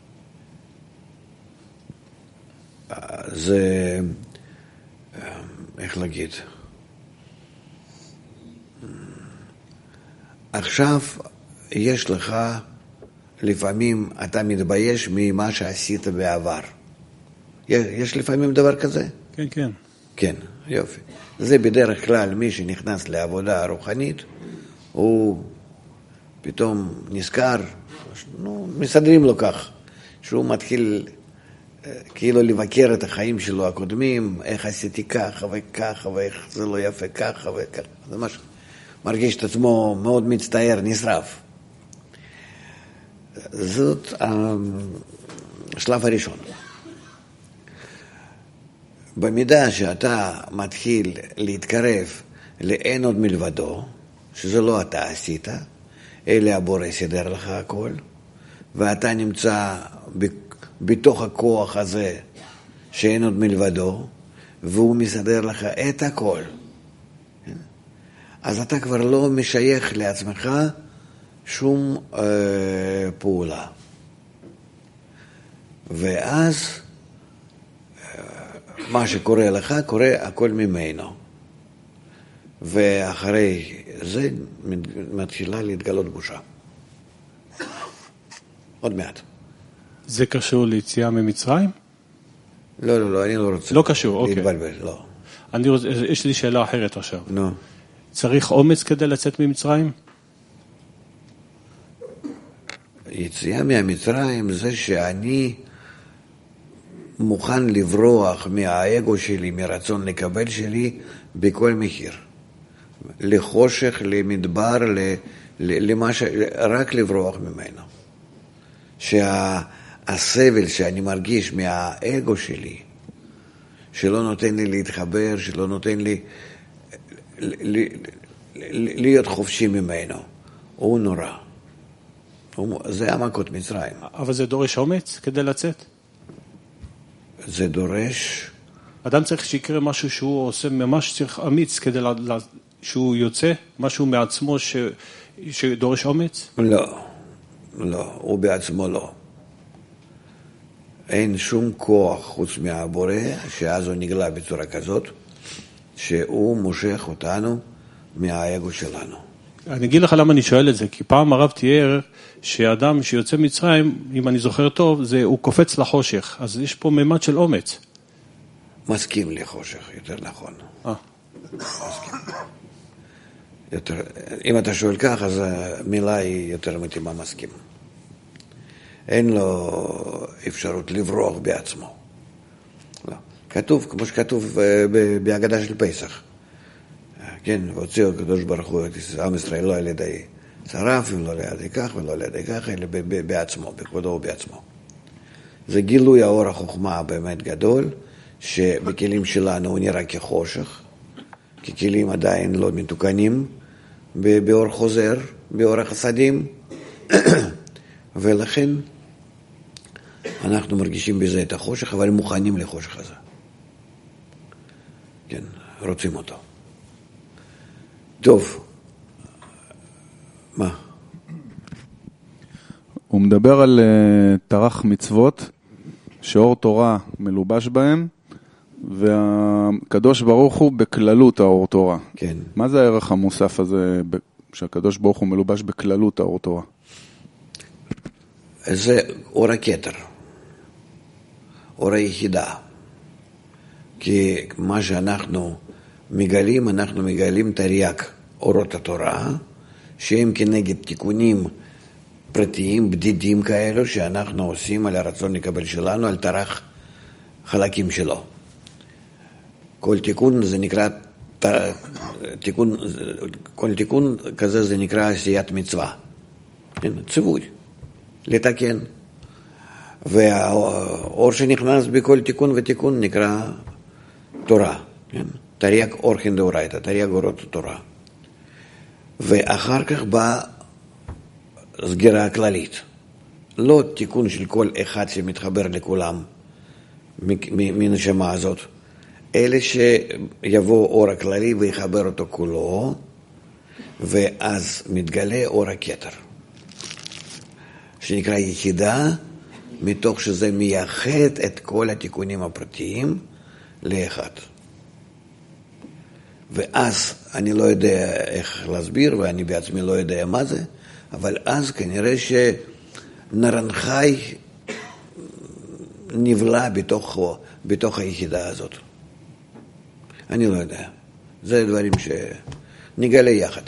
זה... איך להגיד? עכשיו יש לך, לפעמים אתה מתבייש ממה שעשית בעבר. יש, יש לפעמים דבר כזה? כן, כן. כן, יופי. זה בדרך כלל מי שנכנס לעבודה רוחנית, הוא פתאום נזכר, נו, מסדרים לו כך, שהוא מתחיל כאילו לבקר את החיים שלו הקודמים, איך עשיתי ככה וככה, ואיך זה לא יפה ככה וככה. זה משהו, מרגיש את עצמו מאוד מצטער, נשרף. זאת השלב הראשון. במידה שאתה מתחיל להתקרב לאין עוד מלבדו, שזה לא אתה עשית, אלא הבורא סידר לך הכל, ואתה נמצא בתוך הכוח הזה שאין עוד מלבדו, והוא מסדר לך את הכל. אז אתה כבר לא משייך לעצמך שום אה, פעולה. ואז אה, מה שקורה לך, קורה הכל ממנו. ואחרי זה מתחילה להתגלות בושה. עוד מעט. זה קשור ליציאה ממצרים? לא, לא, לא, אני לא רוצה. לא קשור, אוקיי. להתבלבל, לא. אני רוצה, יש לי שאלה אחרת עכשיו. נו. צריך אומץ כדי לצאת ממצרים? יציאה מהמצרים זה שאני מוכן לברוח מהאגו שלי, מרצון לקבל שלי, בכל מחיר. לחושך, למדבר, למה ש... רק לברוח ממנו. שהסבל שאני מרגיש מהאגו שלי, שלא נותן לי להתחבר, שלא נותן לי להיות חופשי ממנו, הוא נורא. זה המכות מצרים. אבל זה דורש אומץ כדי לצאת? זה דורש... אדם צריך שיקרה משהו שהוא עושה, ממש צריך אמיץ כדי לה, שהוא יוצא, משהו מעצמו ש, שדורש אומץ? לא, לא, הוא בעצמו לא. אין שום כוח חוץ מהבורא, שאז הוא נגלה בצורה כזאת, שהוא מושך אותנו מהאגו שלנו. אני אגיד לך למה אני שואל את זה, כי פעם הרב תיאר שאדם שיוצא מצרים, אם אני זוכר טוב, זה, הוא קופץ לחושך, אז יש פה ממד של אומץ. מסכים לחושך, יותר נכון. אה. מסכים. יותר, אם אתה שואל כך, אז המילה היא יותר מתאימה, מסכים. אין לו אפשרות לברוח בעצמו. לא. כתוב, כמו שכתוב בהגדה של פסח. כן, והוציאו הקדוש ברוך הוא את עם ישראל לא על ידי צרף, ולא על ידי כך, ולא על ידי כך, אלא בעצמו, בכבודו ובעצמו. זה גילוי האור החוכמה באמת גדול, שבכלים שלנו הוא נראה כחושך, כי כלים עדיין לא מתוקנים באור חוזר, באור החסדים, ולכן אנחנו מרגישים בזה את החושך, אבל מוכנים לחושך הזה. כן, רוצים אותו. טוב, מה? הוא מדבר על uh, תרח מצוות, שאור תורה מלובש בהם, והקדוש ברוך הוא בכללות האור תורה. כן. מה זה הערך המוסף הזה, שהקדוש ברוך הוא מלובש בכללות האור תורה? זה אור הכתר, אור היחידה. כי מה שאנחנו מגלים, אנחנו מגלים תרי"ג אורות התורה, שהם כנגד תיקונים פרטיים, בדידים כאלו, שאנחנו עושים על הרצון לקבל שלנו, על תרח חלקים שלו. כל תיקון זה נקרא, תיקון, כל תיקון כזה זה נקרא עשיית מצווה. ציווי, לתקן. והאור שנכנס בכל תיקון ותיקון נקרא תורה. תרי"ג אורחין דאורייתא, תרי"ג אורות התורה. ואחר כך באה סגירה הכללית. לא תיקון של כל אחד שמתחבר לכולם מנשמה הזאת, אלא שיבוא אור הכללי ויחבר אותו כולו, ואז מתגלה אור הכתר, שנקרא יחידה, מתוך שזה מייחד את כל התיקונים הפרטיים לאחד. ואז אני לא יודע איך להסביר, ואני בעצמי לא יודע מה זה, אבל אז כנראה שנרן חי נבלע בתוך, בתוך היחידה הזאת. אני לא יודע. זה דברים שנגלה יחד.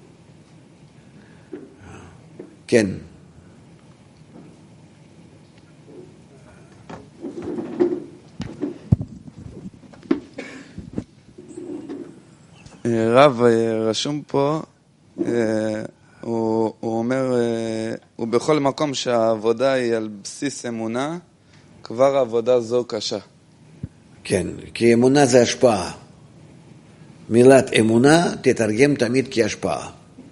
כן. רב, רשום פה, הוא, הוא אומר, הוא בכל מקום שהעבודה היא על בסיס אמונה, כבר העבודה זו קשה. כן, כי אמונה זה השפעה. מילת אמונה תתרגם תמיד כהשפעה.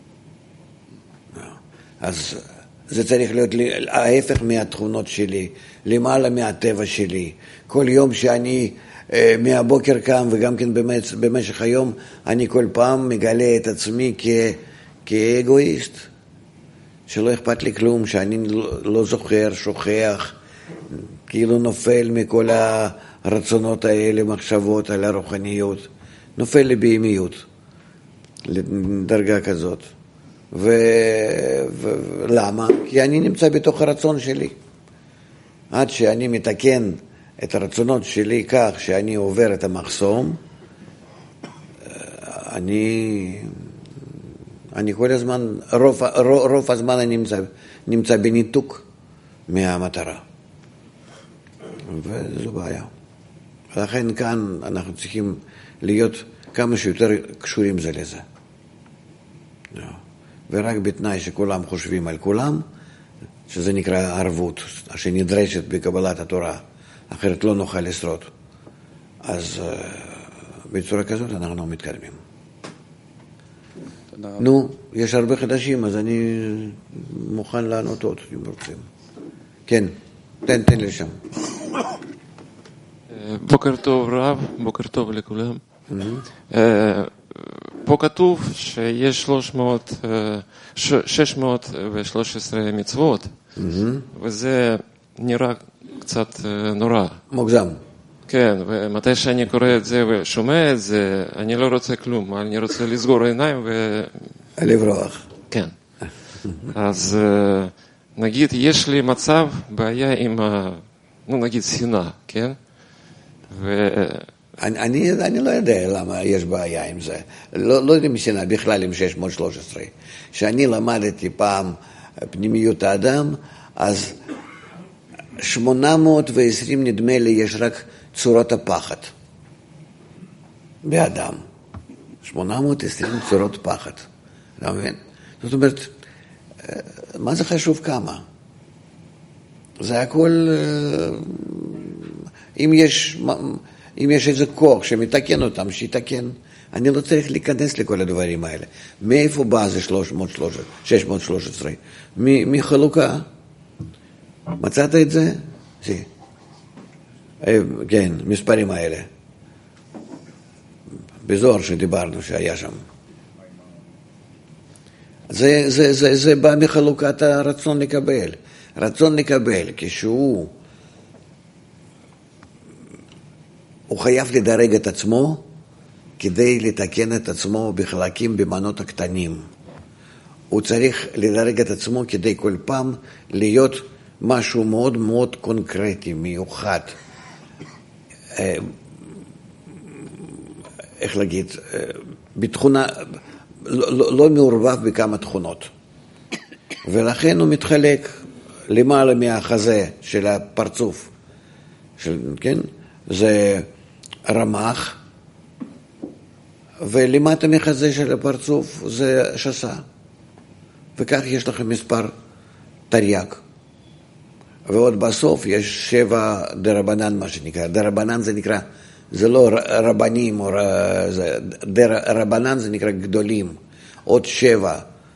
אז זה צריך להיות ההפך מהתכונות שלי, למעלה מהטבע שלי. כל יום שאני מהבוקר קם וגם כן במשך היום, אני כל פעם מגלה את עצמי כ... כאגואיסט, שלא אכפת לי כלום, שאני לא זוכר, שוכח, כאילו נופל מכל הרצונות האלה, מחשבות על הרוחניות, נופל לבהמיות, לדרגה כזאת. ולמה? כי אני נמצא בתוך הרצון שלי. עד שאני מתקן את הרצונות שלי כך שאני עובר את המחסום, אני, אני כל הזמן, רוב, רוב, רוב הזמן אני נמצא, נמצא בניתוק מהמטרה. וזו בעיה. לכן כאן אנחנו צריכים להיות כמה שיותר קשורים זה לזה. ורק בתנאי שכולם חושבים על כולם, שזה נקרא ערבות, שנדרשת בקבלת התורה, אחרת לא נוכל לשרוד. אז בצורה כזאת אנחנו מתקדמים. נו, יש הרבה חדשים, אז אני מוכן לענות עוד, אם רוצים. כן, תן, תן לשם. בוקר טוב רב, בוקר טוב לכולם. פה כתוב שיש שש מאות ושלוש עשרה מצוות, וזה נראה קצת נורא. מוגזם. כן, ומתי שאני קורא את זה ושומע את זה, אני לא רוצה כלום, אני רוצה לסגור עיניים ו... לברוח. כן. אז נגיד, יש לי מצב, בעיה עם, נו נגיד, שנאה, כן? ו... אני, אני, אני לא יודע למה יש בעיה עם זה. לא, לא עם שנאה, בכלל עם שש מאות ושלוש עשרה. כשאני למדתי פעם פנימיות האדם, אז שמונה מאות ועשרים נדמה לי יש רק צורות הפחד באדם. שמונה מאות ועשרים צורות פחד. אתה מבין? זאת אומרת, מה זה חשוב כמה? זה הכל, אם יש, אם יש איזה כוח שמתקן אותם, שיתקן. אני לא צריך להיכנס לכל הדברים האלה. מאיפה בא זה שש מאות ושלוש עשרה? מחלוקה. מצאת את זה? sí. כן, מספרים האלה. בזוהר שדיברנו שהיה שם. זה, זה, זה, זה בא מחלוקת הרצון לקבל. רצון לקבל, כשהוא הוא חייב לדרג את עצמו כדי לתקן את עצמו בחלקים במנות הקטנים. הוא צריך לדרג את עצמו כדי כל פעם להיות משהו מאוד מאוד קונקרטי, מיוחד. איך להגיד, בתכונה, לא, לא מעורבב בכמה תכונות. ולכן הוא מתחלק למעלה מהחזה של הפרצוף. של, כן? זה רמח, ולמטה מחזה של הפרצוף זה שסה. וכך יש לכם מספר תרי"ג. ועוד בסוף יש שבע דרבנן, מה שנקרא. דרבנן זה נקרא, זה לא רבנים, או זה, דר, רבנן זה נקרא גדולים. עוד שבע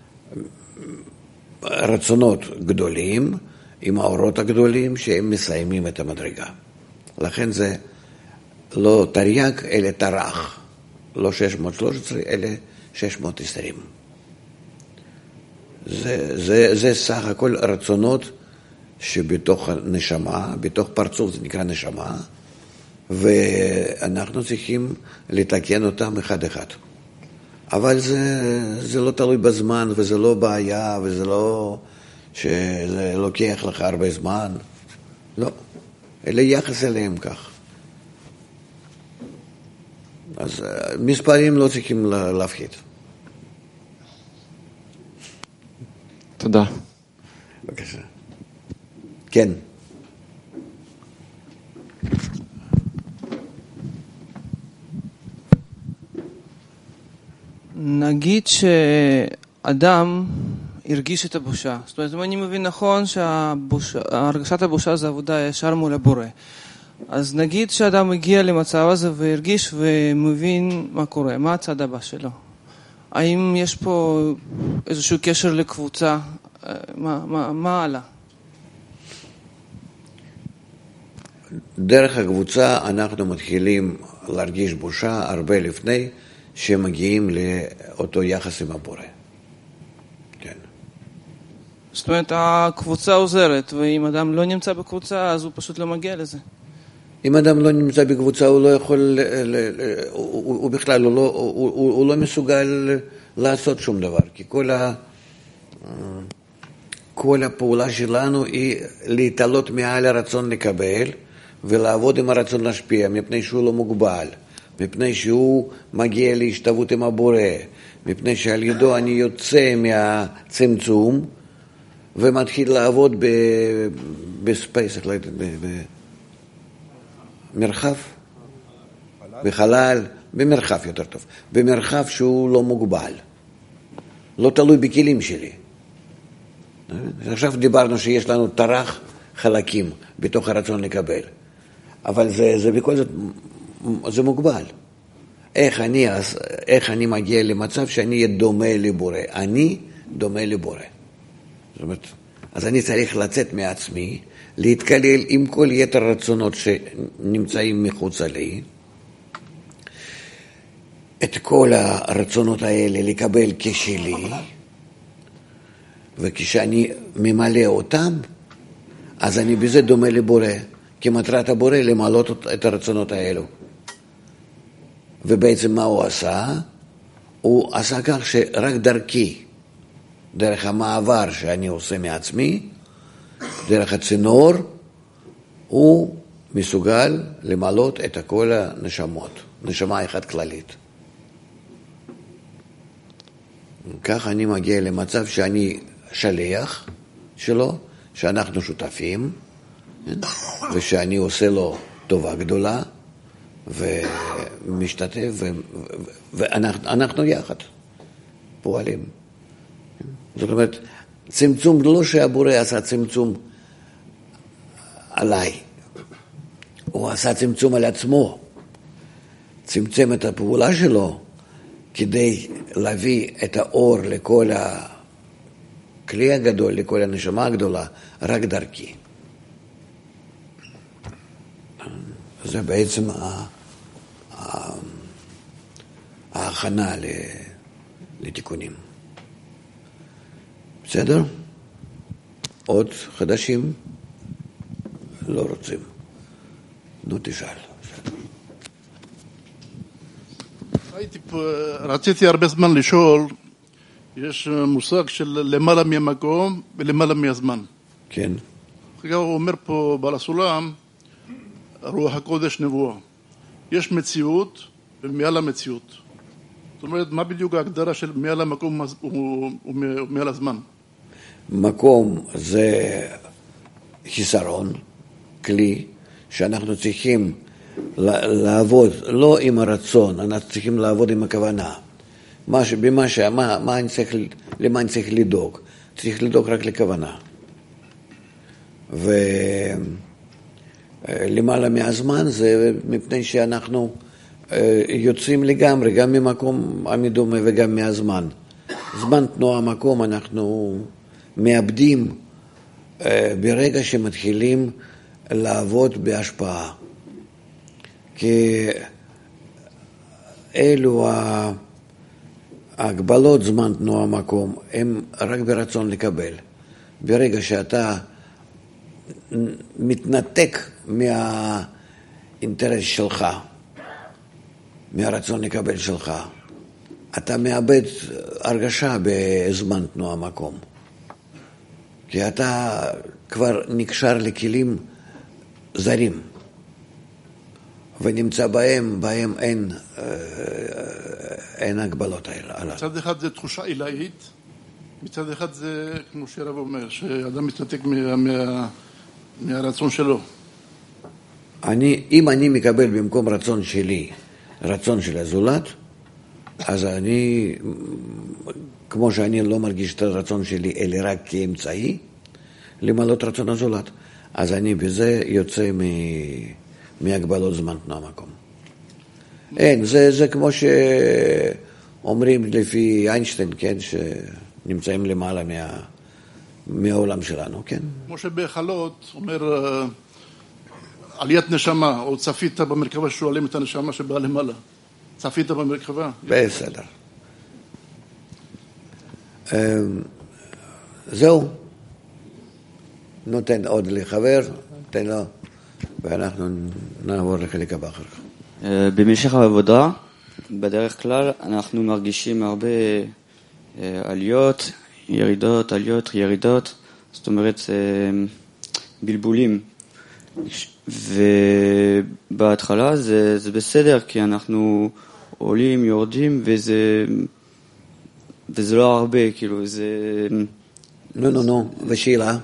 רצונות גדולים, עם האורות הגדולים, שהם מסיימים את המדרגה. לכן זה לא תרי"ג, אלא תר"ח. לא שש מאות ושלוש עשרה, אלא שש מאות ועשרים. זה, זה, זה סך הכל רצונות שבתוך הנשמה, בתוך פרצוף זה נקרא נשמה, ואנחנו צריכים לתקן אותם אחד אחד. אבל זה, זה לא תלוי בזמן, וזה לא בעיה, וזה לא שזה לוקח לך הרבה זמן. לא, אלה יחס אליהם כך. אז מספרים לא צריכים להפחיד. תודה. בבקשה. כן. נגיד שאדם הרגיש את הבושה. זאת אומרת, אם אני מבין נכון שהרגשת הבושה זה עבודה ישר מול הבורא. אז נגיד שאדם הגיע למצב הזה והרגיש ומבין מה קורה, מה הצד הבא שלו. האם יש פה איזשהו קשר לקבוצה? מה, מה, מה עלה? דרך הקבוצה אנחנו מתחילים להרגיש בושה הרבה לפני שמגיעים לאותו יחס עם הבורא. כן. זאת אומרת, הקבוצה עוזרת, ואם אדם לא נמצא בקבוצה, אז הוא פשוט לא מגיע לזה. אם אדם לא נמצא בקבוצה, הוא לא יכול, הוא, הוא בכלל, הוא לא, הוא, הוא, הוא לא מסוגל לעשות שום דבר, כי כל, ה, כל הפעולה שלנו היא להתעלות מעל הרצון לקבל, ולעבוד עם הרצון להשפיע, מפני שהוא לא מוגבל, מפני שהוא מגיע להשתוות עם הבורא, מפני שעל ידו אני יוצא מהצמצום, ומתחיל לעבוד ב, בספייס, במרחב, בחלל, במרחב יותר טוב, במרחב שהוא לא מוגבל, לא תלוי בכלים שלי. עכשיו דיברנו שיש לנו תרח חלקים בתוך הרצון לקבל, אבל זה, זה בכל זאת, זה מוגבל. איך אני, איך אני מגיע למצב שאני אהיה דומה לבורא? אני דומה לבורא. זאת אומרת, אז אני צריך לצאת מעצמי, להתקלל עם כל יתר רצונות שנמצאים מחוץ לי, את כל הרצונות האלה לקבל כשלי, וכשאני ממלא אותם, אז אני בזה דומה לבורא, כי מטרת הבורא למלות את הרצונות האלו. ובעצם מה הוא עשה? הוא עשה כך שרק דרכי, דרך המעבר שאני עושה מעצמי, דרך הצינור, הוא מסוגל למלות את כל הנשמות, נשמה אחת כללית. כך אני מגיע למצב שאני שליח שלו, שאנחנו שותפים, ושאני עושה לו טובה גדולה, ומשתתף, ו- ו- ואנחנו אנחנו יחד פועלים. זאת אומרת, צמצום, לא שהבורא עשה צמצום עליי, הוא עשה צמצום על עצמו, צמצם את הפעולה שלו, כדי להביא את האור לכל הכלי הגדול, לכל הנשמה הגדולה, רק דרכי. זה בעצם ההכנה לתיקונים. בסדר? עוד חדשים? לא רוצים. נו, תשאל. הייתי פה, רציתי הרבה זמן לשאול, יש מושג של למעלה מהמקום ולמעלה מהזמן. כן. הוא אומר פה בעל הסולם, רוח הקודש נבואה. יש מציאות ומעל המציאות. זאת אומרת, מה בדיוק ההגדרה של מעל המקום ומעל הזמן? מקום זה חיסרון, כלי, שאנחנו צריכים לעבוד לא עם הרצון, אנחנו צריכים לעבוד עם הכוונה. מה, במה ש... מה, מה אני צריך, למה אני צריך לדאוג? צריך לדאוג רק לכוונה. ולמעלה מהזמן זה מפני שאנחנו יוצאים לגמרי, גם ממקום המדומה וגם מהזמן. זמן תנועה מקום אנחנו מאבדים ברגע שמתחילים לעבוד בהשפעה. כי אלו ההגבלות זמן תנועה מקום הם רק ברצון לקבל. ברגע שאתה מתנתק מהאינטרס שלך, מהרצון לקבל שלך, אתה מאבד הרגשה בזמן תנועה מקום. כי אתה כבר נקשר לכלים זרים, ונמצא בהם, בהם אין, אין הגבלות האלה. מצד אחד זה תחושה עילאית, מצד אחד זה, כמו שהרב אומר, שאדם מתנתק מה, מה, מהרצון שלו. אני, אם אני מקבל במקום רצון שלי, רצון של הזולת, אז אני, כמו שאני לא מרגיש את הרצון שלי, אלא רק כאמצעי, למלות רצון הזולת. אז אני בזה יוצא מ... מהגבלות זמן תנועה מקום. אין, זה, זה כמו שאומרים לפי איינשטיין, כן, שנמצאים למעלה מה... מהעולם שלנו, כן. כמו שבהחלות אומר, עליית נשמה, או צפית במרכבה, שואלים את הנשמה שבאה למעלה. צפית במרכבה? בסדר. זהו. נותן עוד לחבר, תן לו, ואנחנו נעבור לחלק הבא אחר כך. במשך העבודה, בדרך כלל, אנחנו מרגישים הרבה עליות, ירידות, עליות, ירידות, זאת אומרת, בלבולים. ובהתחלה זה, זה בסדר, כי אנחנו עולים, יורדים, וזה, וזה לא הרבה, כאילו, זה... נו, נו, נו, ושאלה?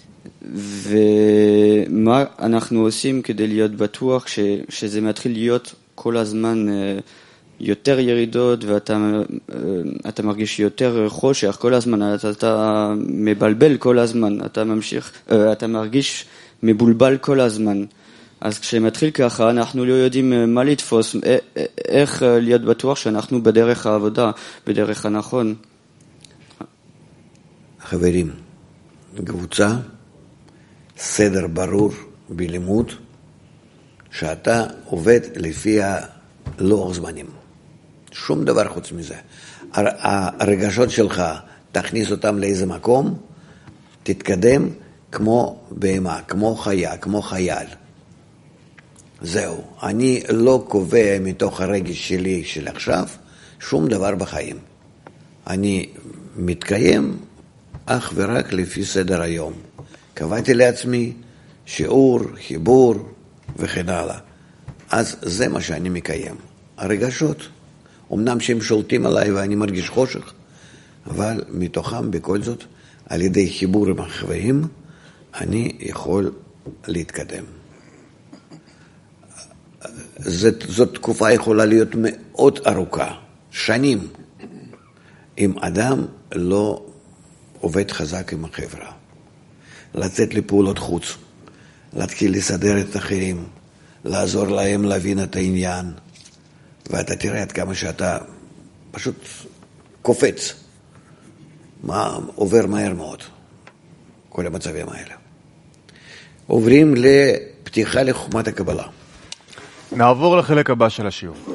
ומה אנחנו עושים כדי להיות בטוח ש, שזה מתחיל להיות כל הזמן יותר ירידות, ואתה אתה מרגיש יותר חושך כל הזמן, אתה, אתה מבלבל כל הזמן, אתה ממשיך, אתה מרגיש מבולבל כל הזמן. אז כשמתחיל ככה, אנחנו לא יודעים מה לתפוס, איך להיות בטוח שאנחנו בדרך העבודה, בדרך הנכון. חברים, קבוצה, סדר ברור בלימוד, שאתה עובד לפי הלוח זמנים. שום דבר חוץ מזה. הרגשות שלך, תכניס אותם לאיזה מקום, תתקדם כמו בהמה, כמו חיה, כמו חייל. זהו. אני לא קובע מתוך הרגש שלי של עכשיו שום דבר בחיים. אני מתקיים אך ורק לפי סדר היום. קבעתי לעצמי שיעור, חיבור וכן הלאה. אז זה מה שאני מקיים. הרגשות, אמנם שהם שולטים עליי ואני מרגיש חושך, אבל מתוכם בכל זאת, על ידי חיבור עם החברים, אני יכול להתקדם. זאת, זאת תקופה יכולה להיות מאוד ארוכה, שנים, אם אדם לא עובד חזק עם החברה. לצאת לפעולות חוץ, להתחיל לסדר את האחרים, לעזור להם להבין את העניין, ואתה תראה עד כמה שאתה פשוט קופץ, מה עובר מהר מאוד, כל המצבים האלה. עוברים לפתיחה לחוכמת הקבלה. נעבור לחלק הבא של השיעור.